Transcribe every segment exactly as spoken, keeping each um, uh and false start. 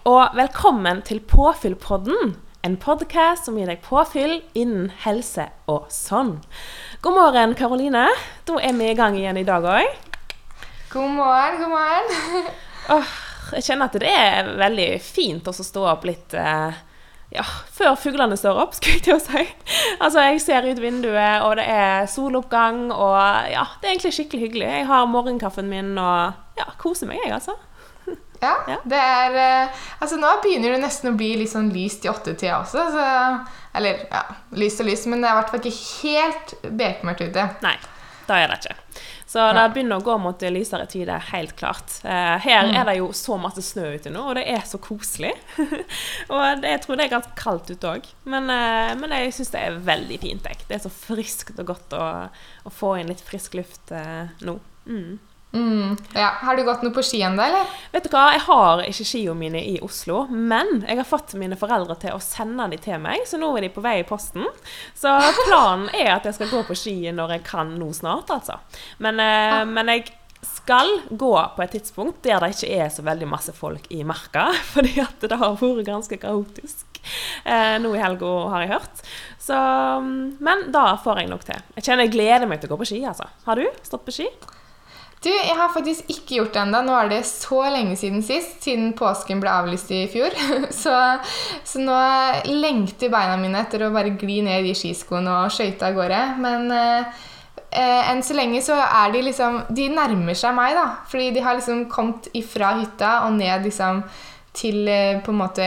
og velkommen til Påfyllpodden, en podcast som gir deg påfyll innen helse og sånn. God morgen, Karoline. Da er vi i gang igjen i dag også. God morgen, god morgen. Åh, jeg kjenner at det er veldig fint å stå opp litt, eh, ja, før fuglene står opp, skulle jeg til å si. Altså, jeg ser ut vinduet, og det er soloppgang, og ja, det er egentlig skikkelig hyggelig. Jeg har morgenkaffen min, og ja, koser meg jeg, altså. Ja, ja, det er, altså nå begynner det nesten å bli litt sånn lyst i åttetida også, så, eller ja, lyst og lyst, men det er i hvert fall ikke helt bekmørkt ute. Nei, da er det ikke. Så det begynner å gå mot lysere tider, helt klart. Her er det jo så masse snø ute nå, og det er så koselig. Og det, jeg tror det er ganske kaldt ute også, men, men jeg synes det er veldig fint. Det er så friskt og godt å, å få inn litt frisk luft nå. Mm. Mm, ja. Har du gått noe på ski enda, eller? Vet du hva, jeg har ikke skiene mine i Oslo, men jeg har fått mine foreldre til å sende de til meg, så nå er de på vei i posten. Så planen er at jeg skal gå på ski når jeg kan nå snart, altså. Men, eh, ah. men jeg skal gå på et tidspunkt der det ikke er så veldig masse folk i marka, fordi at det har vært ganske kaotisk. Eh, nå i helgen har jeg hørt. Så, men da får jeg nok til. Jeg kjenner jeg gleder meg til å gå på ski, altså. Har du stått på ski? Du, jeg har faktisk ikke gjort det enda. Nå er det så lenge siden sist, siden påsken ble avlyst i fjor. Så, så nå lengter beina mine etter å bare gli ned i skiskoene og skøyte av gårde. Men eh, enn så lenge så er de liksom, de nærmer seg meg da. Fordi de har liksom kommet ifra hytta og ned liksom til eh, på en måte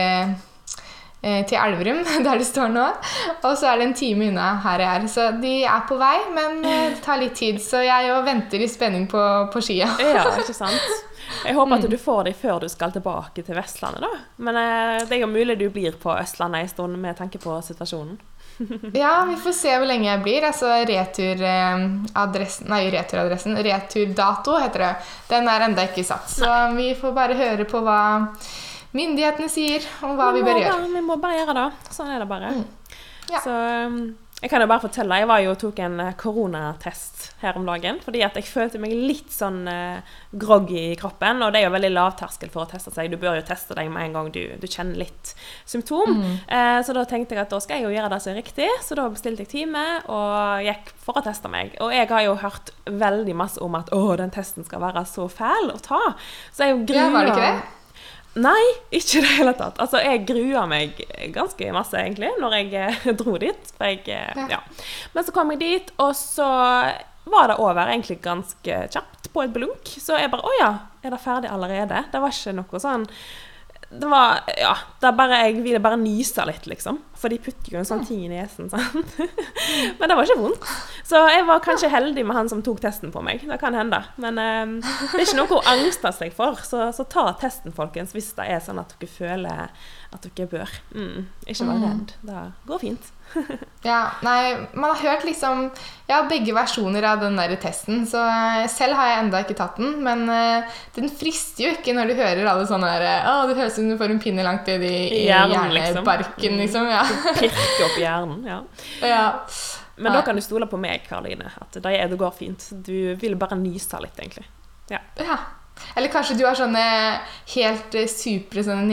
til Elverum, der det står nå. Og så er det en time unna her jeg er. Så de er på vei, men det tar litt tid. Så jeg jo venter i spenning på, på skia. Ja, ikke sant? Jeg håper at du får dem før du skal tilbake til Vestlandet da. Men eh, det er jo mulig du blir på Østlandet en stund med tanke på situasjonen. Ja, vi får se hvor lenge jeg blir. Altså returadressen, nei, returadressen, returdato heter det. Den er enda ikke satt. Så vi får bare høre på hva myndighetene sier om hva vi, vi bør gjøre. Vi må bare gjøre det. Sånn er det bare. Mm. Ja. Så jeg kan jo bare fortelle, jeg var jo og tok en koronatest her om dagen, fordi at jeg følte meg litt sånn uh, groggy i kroppen, og det er jo veldig lavterskel for å teste seg. Du bør jo teste deg med en gang du, du kjenner litt symptom. Mm. Uh, så da tenkte jeg at da skal jeg jo gjøre det som er riktig, så da bestilte jeg time og gikk for å teste meg. Og jeg har jo hørt veldig masse om at å, den testen skal være så fæl å ta. Så jeg gruer... Ja, var det ikke det? Nei, ikke det hele tatt. Altså, jeg gruer meg ganske masse, egentlig, når jeg dro dit. For jeg, ja. Men så kom jeg dit, og så var det over egentlig ganske kjapt på et blunk. Så jeg bare, å ja, er det ferdig allerede? Det var ikke noe sånn... Det var, ja, det bare, jeg ville bare nyse litt, liksom. For de putter jo en sånn ting i nesen, sant? Men det var ikke vondt. Så jeg var kanskje heldig med han som tok testen på meg. Det kan hende. Men um, det er ikke noe å angste seg for. Så, så ta testen, folkens, hvis det er sånn at dere føler at dere bør. Mm, ikke være redd. Det går fint. Ja, nei, man har hørt liksom ja, begge versjoner av den der testen, så selv har jeg enda ikke tatt den, men uh, den frister jo ikke når du hører alle sånne der, å, det høres ut som du får en pinne langt ned i, i hjernebarken, liksom, ja. Pirke opp hjernen, ja. Ja. Men da kan du stole på meg, Karoline, at det, det går fint. Du vil bare nyse litt, egentlig. Ja. Ja. Eller kanskje du har sånne helt supre sånne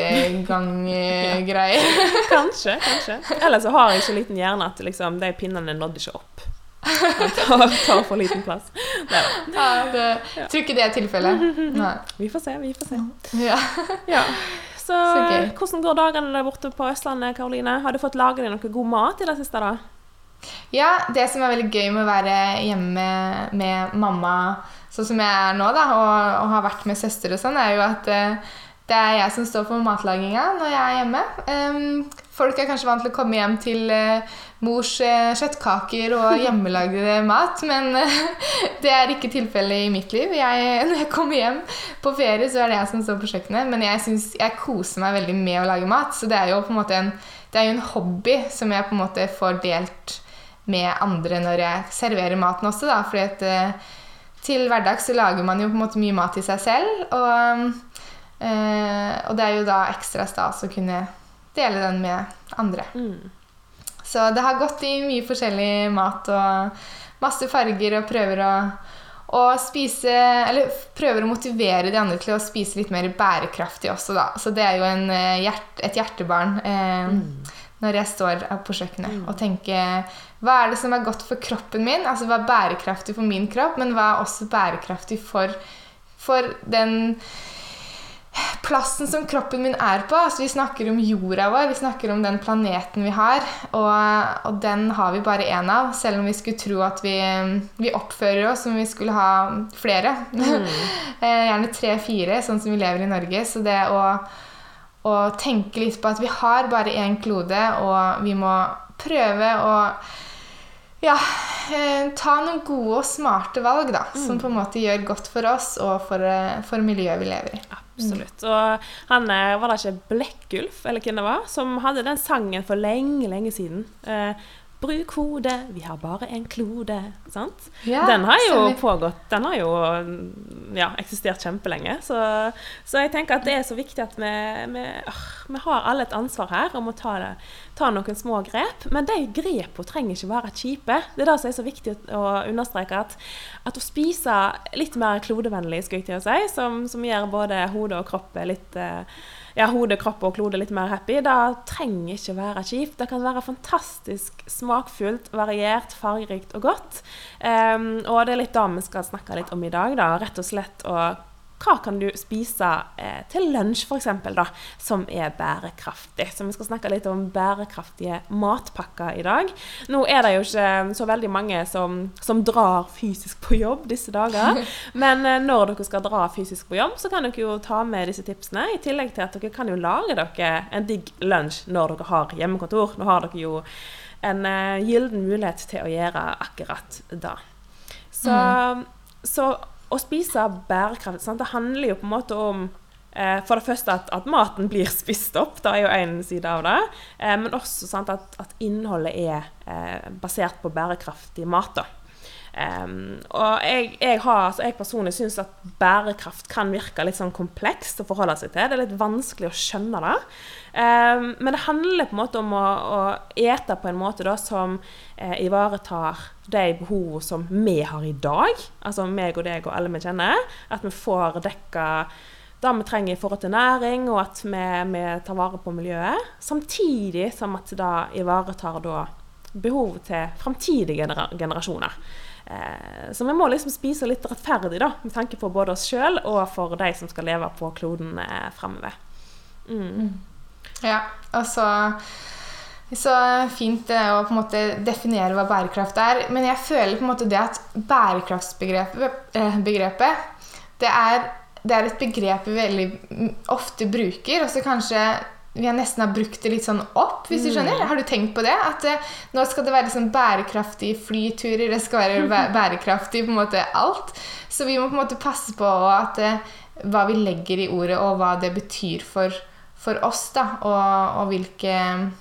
nesegang-greier. Ja. Kanskje, kanskje. Eller så har jeg så liten hjerne at liksom, de pinnene nådde ikke opp. Ta, ta for liten plass. Det ja, det, ja. Tror ikke det er tilfellet. Nei. Vi får se, vi får se. Ja. Ja. Så, så okay. Hvordan går dagene der borte på Østlandet, Karoline? Har du fått laget deg noe god mat i det siste da? Ja, det som er veldig gøy med å være hjemme med mamma, sånn som jeg er nå da, og, og har vært med søster og sånn, er jo at uh, det er jeg som står for matlaginga når jeg er hjemme. Um, folk er kanskje vant til å komme hjem til uh, mors uh, kjøttkaker og hjemmelagde mat, men uh, det er ikke tilfellet i mitt liv. Jeg, når jeg kommer hjem på ferie, så er det jeg som står på kjøkkenet, men jeg, synes, jeg koser meg veldig med å lage mat, så det er jo på en måte en, det er jo en hobby som jeg på en måte får delt med andre når jeg serverer maten også da, fordi at uh, til hverdags så lager man jo på en måte mye mat til seg selv, og, uh, og det er jo da ekstra stas å kunne dele den med andre. Mm. Så det har gått i mye forskjellig mat og masse farger og prøver å, og spise, eller prøver å motivere de andre til å spise litt mer bærekraftig også da. Så det er jo en, hjert, et hjertebarn eh, mm. når jeg står på kjøkkenet mm. og tenker, hva er det som er godt for kroppen min? Altså hva er bærekraftig for min kropp, men hva er også bærekraftig for, for den plassen som kroppen min er på. Altså vi snakker om jorda vår, vi snakker om den planeten vi har, og, og den har vi bare en av, selv om vi skulle tro at vi, vi oppfører oss som vi skulle ha flere. Mm. Gjerne tre, fire, sånn som vi lever i Norge. Så det å, å tenke litt på at vi har bare en klode, og vi må prøve å ja, ta noen gode og smarte valg da, mm. som på en måte gjør godt for oss og for, for miljøet vi lever i. Absolutt. Og han var det ikke Blekkulf, eller hvem det var, som hadde den sangen for lenge, lenge siden. Eh, Bruk hodet, vi har bare en klode, sant? Ja, den har jo vi... pågått, den har jo ja, eksistert kjempelenge, så, så jeg tenker at det er så viktig at vi, vi, vi har alle et ansvar her om å ta, det, ta noen små grep, men de grepene trenger ikke være kjipe. Det er det som er så viktig å understreke, at, at å spise litt mer klodevennlig, skal jeg til å si, som, som gjør både hode og kropp litt ja, hode, kropp og klode litt mer happy, det trenger ikke være kjipt. Det kan være fantastisk smakfullt, variert, fargerikt og godt. Um, og det er litt da vi skal snakke litt om i dag, da, rett og slett. Og hva kan du spise eh, til lunsj, for eksempel, da, som er bærekraftig? Så vi skal snakke litt om bærekraftige matpakker i dag. Nå er det jo ikke så veldig mange som, som drar fysisk på jobb disse dager, men eh, når dere skal dra fysisk på jobb, så kan dere jo ta med disse tipsene, i tillegg til at dere kan jo lage dere en digg lunsj når dere har hjemmekontor. Nå har dere jo en eh, gylden mulighet til å gjøre akkurat da. Så, mm. så å spise bærekraftig, sant? Det handler jo på en måte om eh, for det første at, at maten blir spist opp, det er jo en side av det, eh, men også sant, at, at innholdet er eh, basert på bærekraftig mat da. Um, og jeg, jeg, har, altså jeg personlig synes at bærekraft kan virke litt sånn komplekst å forholde seg til. Det er litt vanskelig å skjønne det. Um, men det handler på en måte om å, å ete på en måte da, som eh, ivaretar de behov som vi har i dag. Altså meg og deg og alle vi kjenner. At vi får dekka det vi trenger i forhold til næring, og at vi, vi tar vare på miljøet. Samtidig som at det ivaretar da behov til fremtidige gener- generasjoner. Eh, så vi må liksom spise litt rettferdig da, med tanke på både oss selv og for de som skal leve på kloden eh, fremover. Mm. Ja, og så, så fint å på en måte definere hva bærekraft er, men jeg føler på en måte det at bærekraftsbegrepet, eh, begrepet, det er, det er et begrep vi veldig ofte bruker, og så kanskje vi har nesten har brukt det litt sånn opp, hvis du skjønner. Har du tenkt på det? At eh, nå skal det være liksom bærekraftige flyturer, det skal være bæ- bærekraftig på en måte alt. Så vi må på en måte passe på at, eh, hva vi legger i ordet, og hva det betyr for, for oss, da, og, og hvilke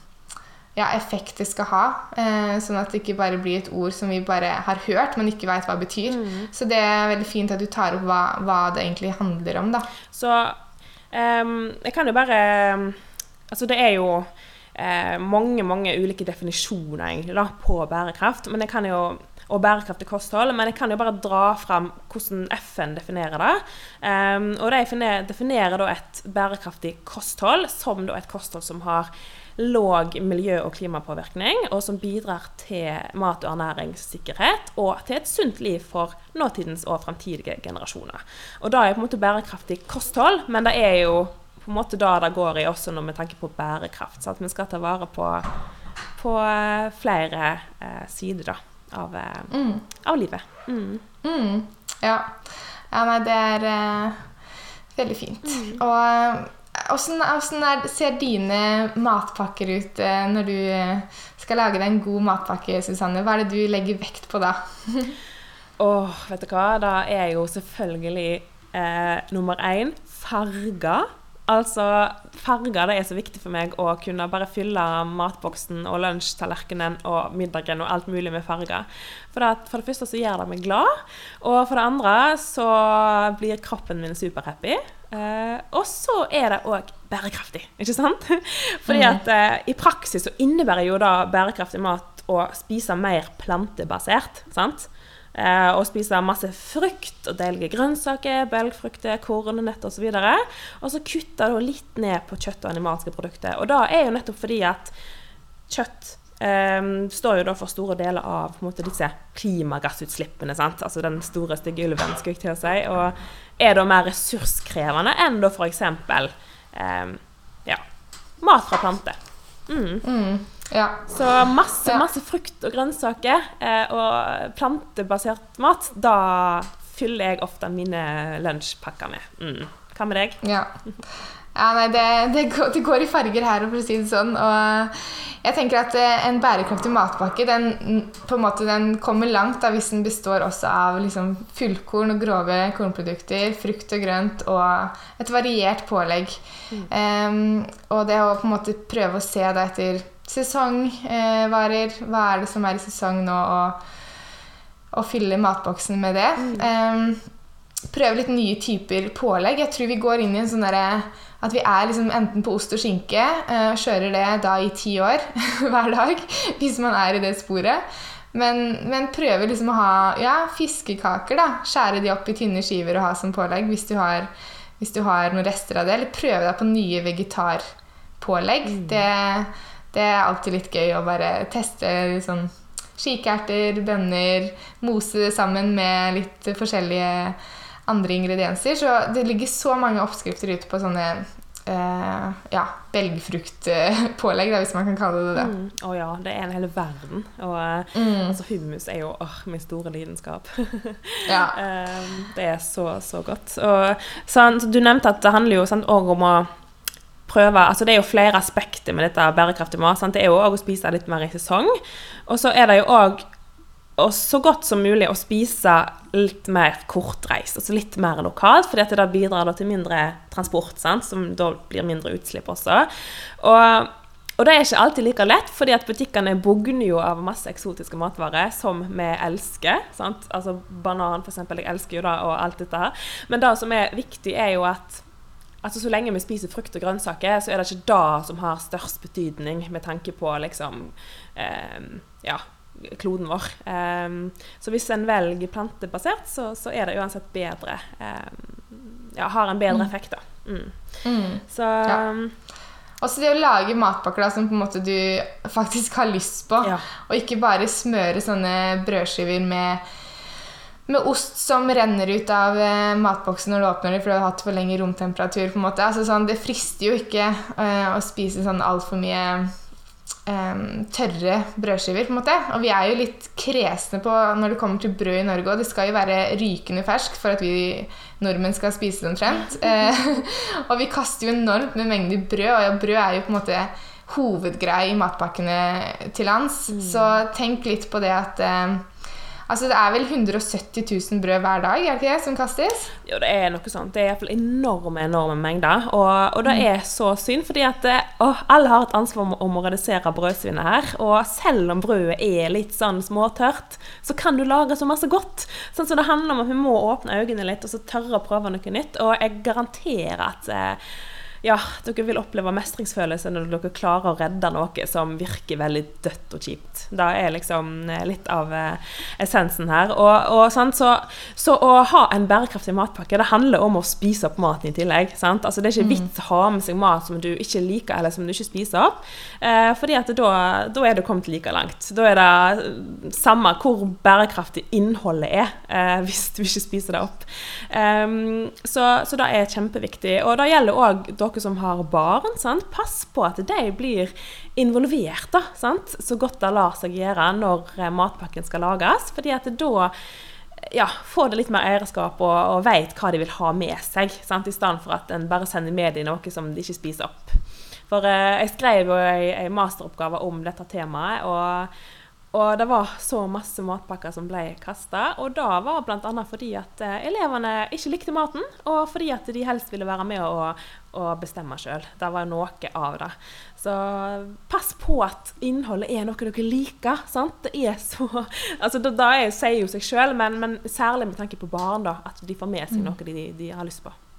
ja, effekt det skal ha. Eh, sånn at det ikke bare blir et ord som vi bare har hørt, men ikke vet hva det betyr. Mm. Så det er veldig fint at du tar opp hva, hva det egentlig handler om, da. Så um, jeg kan jo bare... Altså det er jo eh, mange, mange ulike definisjoner egentlig da, på bærekraft, men jeg kan jo, og bærekraftig kosthold, men jeg kan jo bare dra frem hvordan F N definerer det. Um, og de definerer, definerer da et bærekraftig kosthold som da et kosthold som har låg miljø- og klimapåvirkning, og som bidrar til mat- og ernæringssikkerhet, og til et sunt liv for nåtidens og fremtidige generasjoner. Og da er på en måte bærekraftig kosthold, men det er jo på en måte da det går i også når vi tenker på bærekraft, så at vi skal ta vare på, på flere eh, sider da, av, eh, mm. av livet. Mm. Mm. Ja. ja, nei, det er eh, veldig fint. Mm. Og hvordan, hvordan er, ser dine matpakker ut eh, når du skal lage deg en god matpakke, Susanne? Hva er det du legger vekt på da? Åh, vet du hva? Da er jo selvfølgelig eh, nummer én, farger. Altså, farger, det er så viktig for meg å kunne bare fylle matboksen og lunsjtallerkenen og middagen og alt mulig med farger. For det, for det første så gjør det meg glad, og for det andre så blir kroppen min superhappy. Eh, og så er det også bærekraftig, ikke sant? Fordi at eh, i praksis så innebærer jo da bærekraftig mat å spise mer plantebasert, sant? eh, og spiser masse frukt og deilige grønnsaker, belgfrukter, korn, nøtter og så videre. Og så kutter du litt ned på kjøtt og animalske produkter. Og da er jo nettopp fordi at kjøtt Um, står jo da for store deler av på en måte, disse klimagassutslippene, sant? Altså den store stygge ulven, skulle jeg til å si, og er da mer ressurskrevende enn da for eksempel um, ja, mat fra planter. Mm. Mm, ja. Så masse, masse frukt og grønnsaker eh, og plantebasert mat, da fyller jeg ofte mine lunsjpakker med. Mm. Hva med deg? Ja. Ja, nei, det, det, går, det går i farger her, for å si det sånn, og jeg tenker at en bærekraftig matpakke, den, på en måte, den kommer langt da, hvis den består også av liksom, fullkorn og grove kornprodukter, frukt og grønt og et variert pålegg. Mm. Um, og det å på en måte prøve å se det etter sesongvarer, eh, hva er det som er i sesong nå, og, og fylle matboksen med det. Mm. Um, prøve litt nye typer pålegg. Jeg tror vi går inn i en sånn derre at vi er liksom enten på ost og skinke, uh, kjører det da i ti år hver dag, hvis man er i det sporet. Men, men prøver liksom å ha ja, fiskekaker da, skjære de opp i tynne skiver og ha som pålegg hvis du har, hvis du har noen rester av det, eller prøve deg på nye vegetarpålegg. Mm. Det, det er alltid litt gøy å bare teste sånn skikerter, bønner, mose det sammen med litt forskjellige andre ingredienser, så det ligger så mange oppskrifter ute på sånne eh, ja, belgfruktpålegg, hvis man kan kalle det det. Mm. Å ja, det er en hel verden. Og mm. altså, hummus er jo åh, min store lidenskap. Ja. um, det er så, så godt. Og, sånn, så du nevnte at det handler jo sånn, også om å prøve, altså det er jo flere aspekter med dette bærekraftige mat, sant? Det er jo også å spise litt mer i sesong, og så er det jo også og så godt som mulig å spise litt mer kortreist, altså litt mer lokalt, fordi at det da bidrar da til mindre transport, sant? Som da blir mindre utslipp også. Og, og det er ikke alltid like lett, fordi at butikkene bugner jo av masse eksotiske matvarer, som vi elsker, sant? Altså banan for eksempel, jeg elsker jo da, og alt dette her. Men det som er viktig er jo at altså så lenge vi spiser frukt og grønnsaker, så er det ikke det som har størst betydning med tanke på liksom, eh, ja, kloden vår. Um, så hvis en velger plantebasert, så, så er det uansett bedre. Um, ja, har en bedre effekt da. Mm. Mm. Så... Um, ja. Også det å lage matpakker da, som på en måte du faktisk har lyst på, ja. Og ikke bare smøre sånne brødskiver med, med ost som renner ut av eh, matboksen når du åpner det, for du har hatt for lenge romtemperatur, på en måte. Altså, sånn, det frister jo ikke uh, å spise sånn alt for mye Um, tørre brødskiver på en måte, og vi er jo litt kresne på når det kommer til brød i Norge, og det skal jo være rykende fersk for at vi nordmenn skal spise det omtrent. uh, og vi kaster jo enormt med mengder brød, og ja, brød er jo på en måte hovedgreie i matpakkene til lands, mm. så tenk litt på det at uh, altså det er vel hundre og sytti tusen brød hver dag, er det ikke det, som kastes? Jo, det er noe sånt. Det er i hvert fall enorme, enorme mengder. Og, og det er så synd, fordi at å, alle har et ansvar om, om å redusere brødsvinnet her. Og selv om brødet er litt sånn småtørt, så kan du lage så masse godt. Sånn så det handler om at vi må åpne øynene litt, og så tørre å prøve noe nytt. Og jeg garanterer at eh, ja, dere vil oppleve mestringsfølelse når dere klarer å redde noe som virker veldig dødt og kjipt. Det er liksom litt av eh, essensen her. Og, og, sant? Så, så å ha en bærekraftig matpakke, det handler om å spise opp maten i tillegg. Sant? Altså, det er ikke mm. vits å ha med seg mat som du ikke liker, eller som du ikke spiser opp. Eh, fordi at da, da er du kommet like langt. Da er det samme hvor bærekraftig innholdet er, eh, hvis du ikke spiser det opp. Um, så, så det er kjempeviktig. Og det gjelder også dere som har barn, sant? Pass på at de blir involvert da, sant? Så godt det lar seg gjøre når matpakken skal lages, fordi at da ja, får det litt mer eierskap og, og vet hva de vil ha med seg, sant? I stedet for at en bare sender med dem noe som de ikke spiser opp. For eh, jeg skrev jo en masteroppgave om dette temaet, og Og det var så masse matpakker som ble kastet, og da var blant annet fordi at eh, elevene ikke likte maten, og fordi at de helst ville være med og, og bestemme selv. Det var noe av det. Så pass på at innholdet er noe dere liker, sant? Det er så, altså da, da er, sier jo seg selv, men, men særlig med tanke på barn da, at de får med seg noe de, de har lyst på.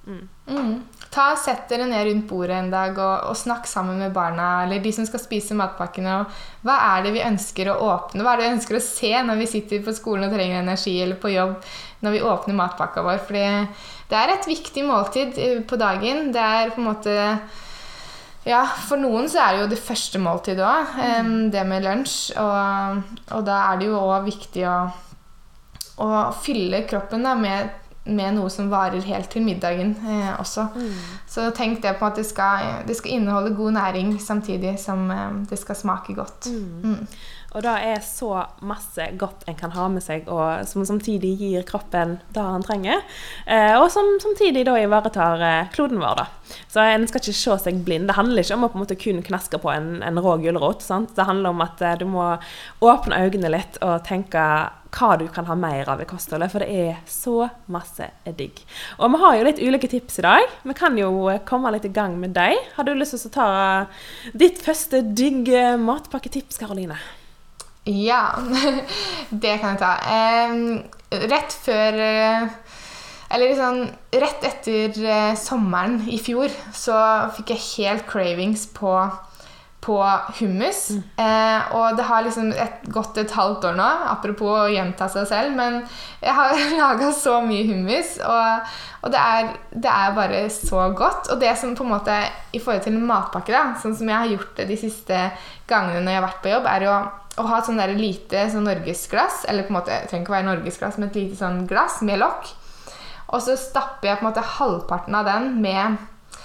Mm. Mm. Ta, sett dere ned rundt bordet en dag og, og snakk sammen med barna, eller de som skal spise matpakkene, og hva er det vi ønsker å åpne, hva er det vi ønsker å se når vi sitter på skolen og trenger energi, eller på jobb, når vi åpner matpakka vår, fordi det er et viktig måltid på dagen, det er på en måte, ja, for noen så er det jo det første måltidet også, um, det med lunsj, og, og da er det jo også viktig å, å fylle kroppen da, med med noe som varer helt til middagen eh, også. Mm. Så tenk det på at det skal, det skal inneholde god næring samtidig som eh, det skal smake godt. Mm. Mm. Og det er så masse godt en kan ha med seg, og som samtidig gir kroppen det han trenger, eh, og som samtidig da ivaretar eh, kloden vår da. Så en skal ikke se seg blind. Det handler ikke om å på en måte kun knaske på en, en rå gulrot, sant? Det handler om at eh, du må åpne øynene litt og tenke hva du kan ha mer av i kostholdet, for det er så masse digg. Og vi har jo litt ulike tips i dag. Vi kan jo komme litt i gang med deg. Har du lyst til å ta ditt første digg matpakketips, Karoline? Ja, det kan jeg ta. Eh, rett før, eller liksom, rett etter eh, sommeren i fjor, så fikk jeg helt cravings på på hummus, mm. eh, og det har liksom et, gått et halvt år nå, apropos å gjenta seg selv, men jeg har laget så mye hummus, og, og det, er, det er bare så godt, og det som på en måte, i forhold til en matpakke da, sånn som jeg har gjort det de siste gangene når jeg har vært på jobb, er å, å ha et sånn der lite sånn norgesglass, eller på en måte, det trenger ikke være norgesglass, men et lite sånn glass med lokk, og så stapper jeg på en måte halvparten av den med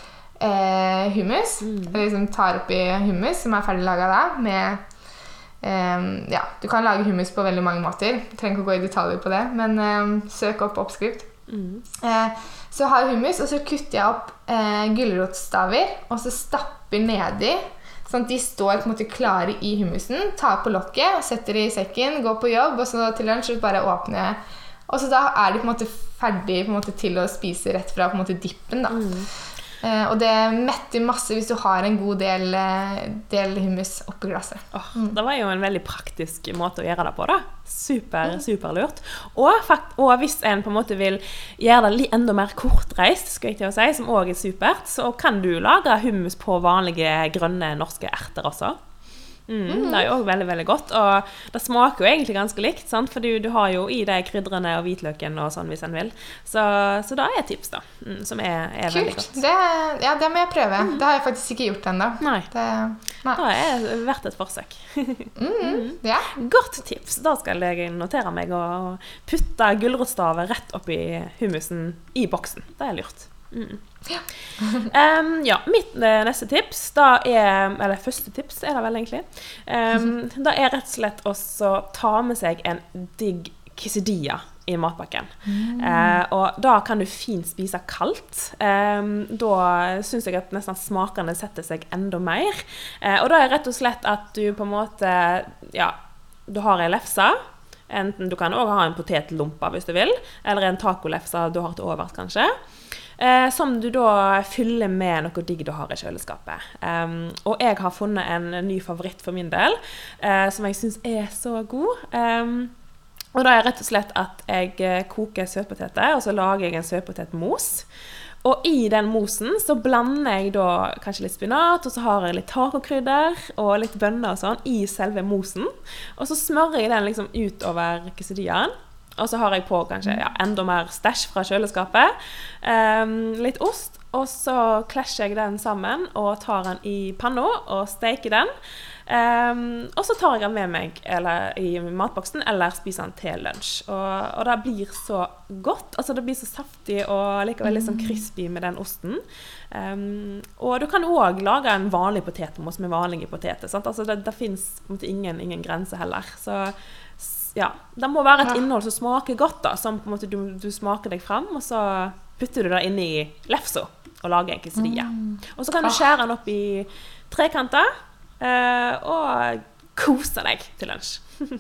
Eh, hummus, mm. eller liksom tar oppi hummus som er ferdig laget da, med, eh, ja, du kan lage hummus på veldig mange måter, jeg trenger ikke å gå i detaljer på det, men eh, søk opp oppskrift. Mm. Eh, så har jeg hummus, og så kutter jeg opp eh, gulrotstaver, og så stapper nedi, sånn at de står på en måte klare i hummusen, tar på lokket, setter de i sekken, går på jobb, og så til lunsj bare åpner jeg, og så da er de på en måte ferdig på en måte, til å spise rett fra på en måte dippen da. Mm. Uh, og det metter masse hvis du har en god del, del hummus oppi glasset. Oh, mm. Det var jo en veldig praktisk måte å gjøre det på da. Super, mm. super lurt. Og, fakt, og hvis en på en måte vil gjøre det enda mer kortreist, skal jeg til å si, som også er supert, så kan du lage hummus på vanlige grønne norske erter også. Mm, mm. Det er jo også veldig, veldig godt, og det smaker jo egentlig ganske likt, sant? For du, du har jo i de kryddrene og hvitløken og sånn hvis en vil. Så, så det er et tips da, mm, som er, er veldig godt. Det, ja, det må jeg prøve. Mm. Det har jeg faktisk ikke gjort enda. Nei. Det, nei. Det er verdt et forsøk. mm, ja. Godt tips. Da skal jeg notere meg og putte gulrotstaver rett opp i hummusen i boksen. Det er lurt. Mm. Ja. um, ja, mitt neste tips da er, eller første tips er det vel egentlig um, da er rett og slett også ta med seg en digg quesadilla i matpakken. Mm. Uh, og da kan du fint spise kaldt. Um, da synes jeg at nesten smakene setter seg enda mer. Uh, og da er rett og slett at du på en måte, ja, du har en lefse. Enten du kan også ha en potetlompa hvis du vil, eller en tacolefse du har til overs kanskje. Eh, som du da fyller med noe digg du har i kjøleskapet. Um, og jeg har funnet en ny favoritt for min del, eh, som jeg synes er så god. Um, og da er rett og slett at jeg koker søtpoteter, og så lager jeg en søtpotetmos. Og i den mosen så blander jeg da kanskje litt spinat, og så har jeg litt tacokrydder og litt bønner og sånn i selve mosen. Og så smører jeg den liksom ut over quesadillaen. Og så har jeg på kanskje ja, enda mer stæsj fra kjøleskapet, um, litt ost, og så klasjer jeg den sammen og tar den i panna og steker den. Um, og så tar jeg den med meg eller, i matboksen eller spiser den til lunsj. Og, og det blir så godt, altså det blir så saftig og likevel litt sånn crispy med den osten. Um, og du kan også lage en vanlig potetmos med vanlige poteter, sant? Altså det, det finnes på en måte ingen, ingen grense heller, så ja, det må være et innhold som smaker godt da, som på en måte du, du smaker deg frem, og så putter du det inn i lefsa og lager en quesadilla. Mm. Og så kan du skjære den opp i trekanter, eh, og kose deg til lunsj.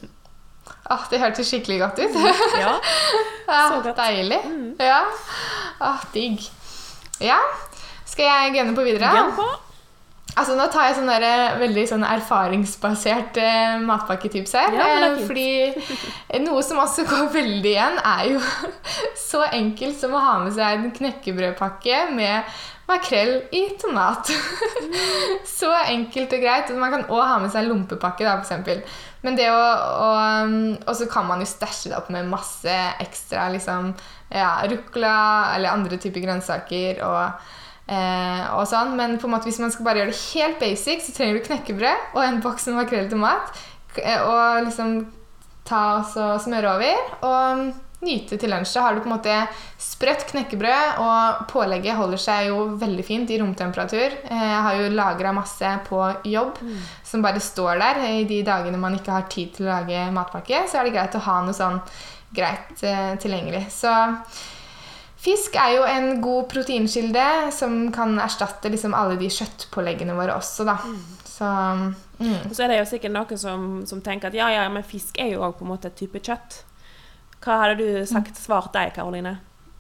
ah, det hørtes skikkelig godt ut. ja, så godt. Deilig. Mm. Ja, ah, digg. Ja, skal jeg gønne på videre? Gønne på. Altså, nå tar jeg sånn der, veldig sånn erfaringsbasert eh, matpakketips her. Ja, men det er eh, fint. fordi noe som også går veldig igjen, er jo så enkelt som å ha med seg en knekkebrødpakke med makrell i tomat. Så enkelt og greit. Man kan også ha med seg en lompepakke, da, for eksempel. Men det å, å og så kan man jo stæsje det opp med masse ekstra, liksom, ja, rucola eller andre typer grønnsaker og Eh, og sånn, men på en måte hvis man skal bare gjøre det helt basic, så trenger du knekkebrød og en boks med makrell i tomat, og liksom ta og smøre over, og nyte til lunsj. Så har du på en måte sprøtt knekkebrød, og pålegget holder seg jo veldig fint i romtemperatur. Eh, jeg har jo lagret masse på jobb, mm. som bare står der i de dagene man ikke har tid til å lage matpakke, så er det greit å ha noe sånn greit eh, tilgjengelig. Så fisk er jo en god proteinkilde som kan erstatte liksom alle de kjøttpåleggene våre også, da. Mm. Så, mm. så er det jo sikkert noen som, som tenker at ja, ja, men fisk er jo også på en måte et type kjøtt. Hva hadde du sagt svart deg, Karoline?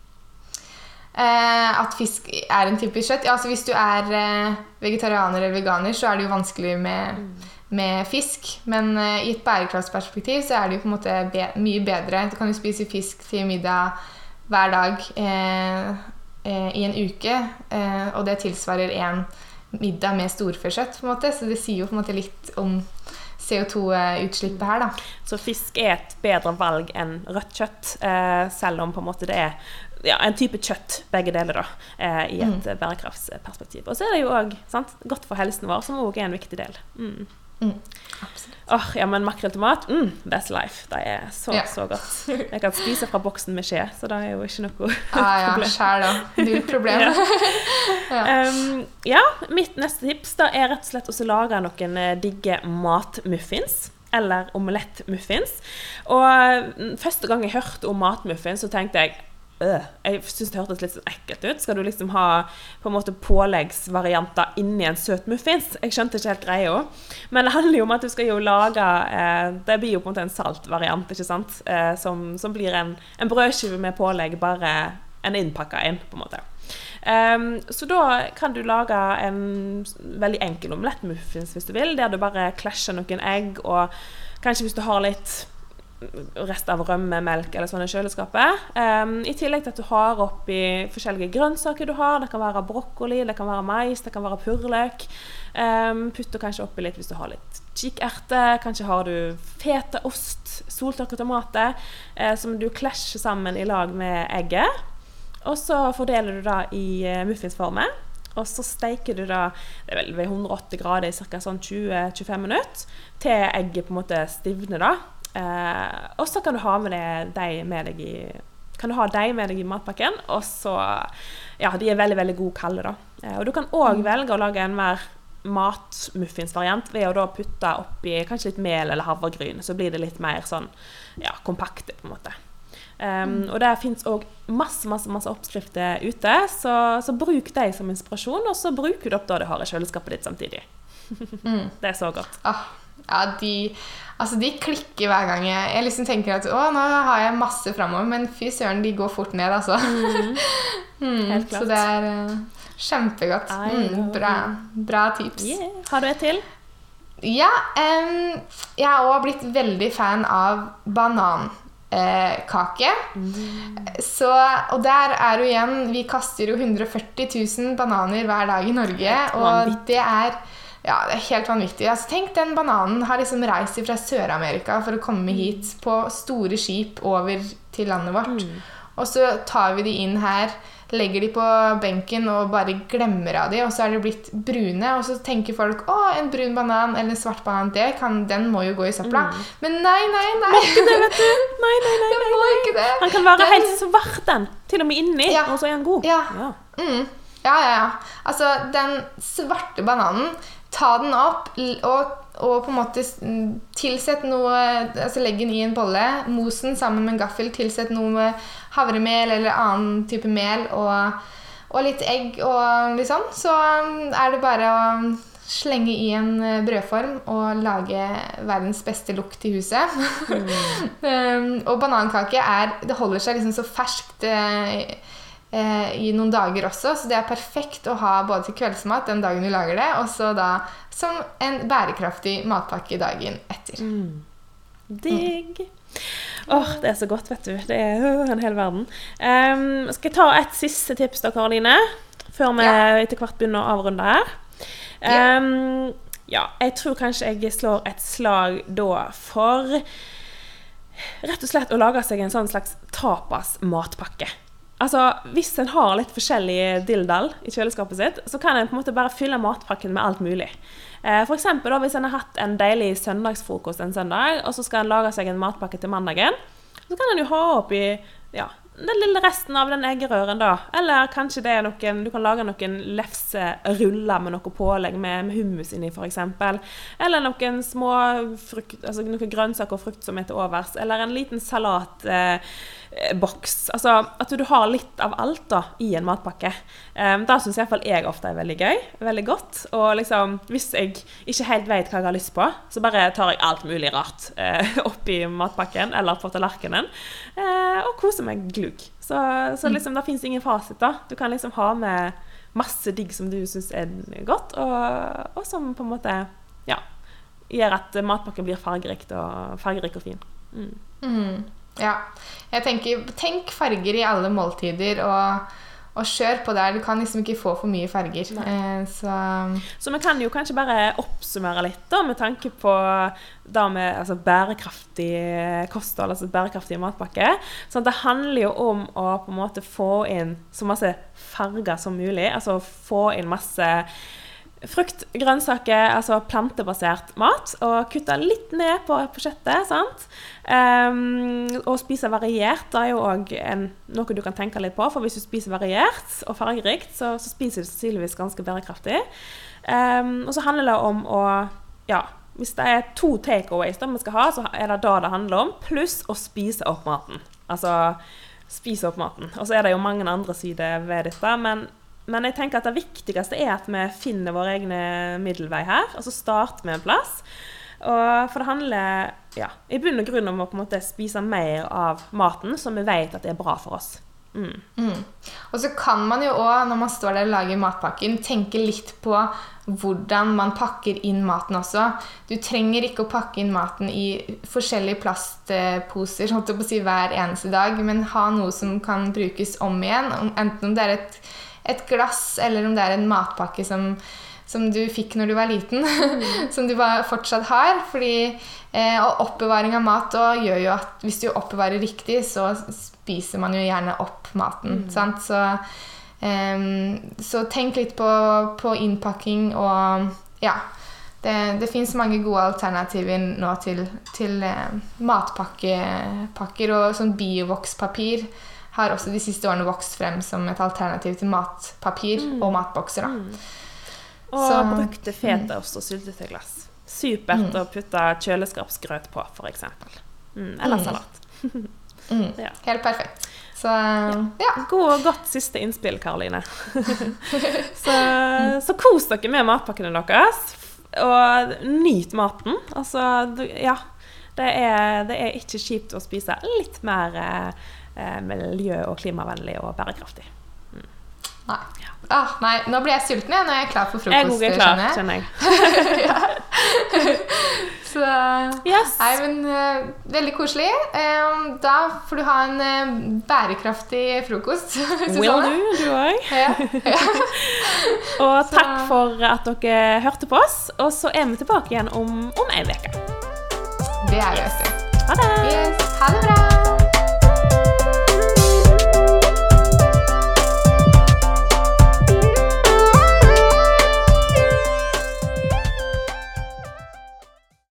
Eh, at fisk er en type kjøtt? Ja, altså hvis du er eh, vegetarianer eller veganer, så er det jo vanskelig med, mm. med fisk. Men eh, i et bærekraftsperspektiv så er det jo på en måte be- mye bedre. Du kan jo spise fisk til middag hver dag eh, eh, i en uke, eh, og det tilsvarer en middag med storfekjøtt, på en måte, så det sier jo på en måte litt om C O to utslippet her, da. Så fisk er et bedre valg enn rødt kjøtt, eh, selv om på en måte det er ja, en type kjøtt, begge deler da, eh, i et mm. bærekraftsperspektiv. Og så er det jo også, sant, godt for helsen vår, som også er en viktig del. Mm. Mm, absolutt. Åh, ja, men makrell tomat, mm, best life. Det er så, ja. så godt. Jeg kan spise fra boksen med skje, så det er jo ikke noe ah, ja, problem. Skjær da, null problem. ja. ja. Um, ja, mitt neste tips da er rett og slett å lage noen digge matmuffins, eller omelettmuffins. Og første gang jeg hørte om matmuffins, så tenkte jeg, Øh, jeg synes det hørtes litt sånn ekkelt ut. Skal du liksom ha på en måte påleggsvarianter inni en søt muffins? Jeg skjønte ikke helt greia. Men det handler jo om at du skal jo lage, eh, det blir jo på en måte en salt variant, ikke sant? Eh, som, som blir en, en brødskive med pålegg, bare en innpakket inn, på en måte. Um, så da kan du lage en veldig enkel omelettmuffins hvis du vil, der du bare klasjer noen egg, og kanskje hvis du har litt rest av rømme, melk eller sånn i kjøleskapet. Um, I tillegg til at du har oppi forskjellige grønnsaker du har. Det kan være brokkoli, det kan være mais, det kan være purreløk. Um, putter kanskje oppi litt hvis du har litt kikerte. Kanskje har du fetaost, soltørket tomater, eh, som du klasjer sammen i lag med egget. Og så fordeler du da i uh, muffinsformer. Og så steker du da, det er vel ved hundre og åtti grader i cirka sånn tjue til tjuefem minutter, til egget på en måte stivner da. Eh, og så kan du ha med deg, deg med deg i kan du ha deg med deg i matpakken, og så ja, de er veldig, veldig gode kalde da. Eh, og du kan også mm. velge å lage en mer matmuffinsvariant ved å da putte oppi kanskje litt mel eller havregryn, så blir det litt mer sånn ja, kompakte på en måte. Um, mm. Og der finnes også masse, masse, masse oppskrifter ute, så, så bruk deg som inspirasjon, og så bruker du opp da du har i kjøleskapet ditt samtidig. mm. Det er så godt. Ah. Ja, de, altså de klikker hver gang jeg, jeg liksom tenker at å, nå har jeg masse fremover, men fy søren, de går fort ned, altså. Mm. mm, Helt klart. Så det er uh, kjempegodt. Mm, bra, bra tips. Yeah. Har du et til? Ja, um, jeg har også blitt veldig fan av banankake. Mm. Så, og der er jo igjen, vi kaster jo hundre og førti tusen bananer hver dag i Norge, og det er ja, det er helt vanvittig. Altså, tenk, den bananen har liksom reist fra Sør-Amerika for å komme hit på store skip over til landet vårt. Mm. Og så tar vi de inn her, legger de på benken og bare glemmer av de, og så er de blitt brune, og så tenker folk, å, en brun banan eller en svart banan, det kan, den må jo gå i søpla. Mm. Men nei, nei, nei. Må ikke det, vet du. Nei, nei, nei, den nei, må nei. ikke det. Han kan være den... helt svart, den. Til og med inni, ja. Og så er han god. Ja, ja. Mm. ja, ja, ja. Altså, den svarte bananen, ta den opp og, og på en måte tilsett noe, altså legg den i en bolle, mos den sammen med en gaffel, tilsett noe havremel eller annen type mel og, og litt egg og litt sånn, så er det bare å slenge i en brødform og lage verdens beste lukt i huset. Mm. um, og banankake er, det holder seg liksom så ferskt uh, eh, i noen dager også, så det er perfekt å ha både til kveldsmat den dagen du lager det, og så da som en bærekraftig matpakke dagen etter. Mm. Digg! Åh, oh, det er så godt, vet du. Det er uh, en hel verden. Um, skal jeg ta et siste tips da, Karoline? Før vi ja. etter hvert begynner å avrunde her. Um, ja. ja, jeg tror kanskje jeg slår et slag da for rett og slett å lage seg en sånn slags tapas-matpakke. Altså, hvis en har litt forskjellige dildal i kjøleskapet sitt, så kan en på en måte bare fylle matpakken med alt mulig. For eksempel da, hvis en har hatt en deilig søndagsfrokost en søndag, og så skal en lage seg en matpakke til mandagen, så kan en jo ha oppi ja, den lille resten av den eggerøren da. Eller kanskje det er noen, du kan lage noen lefseruller med noe pålegg med, med hummus inni for eksempel. Eller noen små frukt, altså noen grønnsaker og frukt som er til overs. Eller en liten salatboks. Eh, altså at du har litt av alt da i en matpakke. Um, da synes i hvert fall jeg ofte er veldig gøy, veldig godt. Og liksom, hvis jeg ikke helt vet hva jeg har lyst på, så bare tar jeg alt mulig rart eh, oppi matpakken eller på tallerkenen. Eh, og koser meg glugg. Så, så liksom, da finnes ingen fasit da. Du kan liksom ha med masse digg som du synes er godt, og, og som på en måte, ja, gjør at matpakken blir fargerikt og, fargerik og fin. Mm. Mm. Ja, jeg tenker, tenk farger i alle måltider, og, og kjør på der. Du kan liksom ikke få for mye farger. Eh, så... så vi kan jo kanskje bare oppsummere litt da, med tanke på da med altså, bærekraftig kosthold, altså bærekraftig matpakke. Så det handler jo om å på en måte få inn så masse farger som mulig, altså få inn masse frukt, grønnsaker, altså plantebasert mat, og kutte litt ned på, på kjøttet, sant? Um, og spise variert, det er jo også en, noe du kan tenke litt på, for hvis du spiser variert og fargerikt, så, så spiser du sannsynligvis ganske bærekraftig. Um, og så handler det om å, ja, hvis det er to takeaways da vi skal ha, så er det da det handler om, pluss å spise opp maten. Altså, spise opp maten. Og så er det jo mange andre sider ved dette, men Men jeg tenker at det viktigste er at vi finner vår egne middelvei her, og så starter vi en plass. Og for det handler, ja, i bunn og grunn om å på en måte spise mer av maten, som vi vet at det er bra for oss. Mm. Mm. Og så kan man jo også, når man står der og lager matpakken, tenke litt på hvordan man pakker inn maten også. Du trenger ikke å pakke inn maten i forskjellige plastposer, holdt jeg på å si, hver eneste dag, men ha noe som kan brukes om igjen, enten om det er et et glass, eller om det er en matpakke som, som du fikk når du var liten, mm. som du bare fortsatt har, fordi eh, og oppbevaring av mat også gjør jo at hvis du oppbevarer riktig, så spiser man jo gjerne opp maten, mm. sant? Så, eh, så tenk litt på, på innpakking, og ja, det, det finnes mange gode alternativer nå til, til eh, matpakker, og sånn biovokspapir har også de siste årene vokst frem som et alternativ til matpapir mm. og matbokser. Mm. Og så, brukte fetaost og syltetøyglass. Supert mm. å putte kjøleskapsgrøt på, for eksempel. Mm. Eller salat. mm. ja. Helt perfekt. Så, ja. Ja. God og godt siste innspill, Karoline. så, så kos dere med matpakkene deres, og nyt maten. Altså, ja, det er, det er ikke kjipt å spise litt mer miljø- og klimavennlig og bærekraftig. Mm. Nei. Ja. Ah, nei, nå blir jeg sulten igjen, når jeg er klar for frokost. Jeg er klar, kjenner jeg. ja. Så, yes. Nei, men uh, veldig koselig. Um, da får du ha en uh, bærekraftig frokost. Will do, du også. ja. ja. Og takk så. For at dere hørte på oss, og så er vi tilbake igjen om, om en uke. Det er vi også. Ha det! Yes. Ha det bra!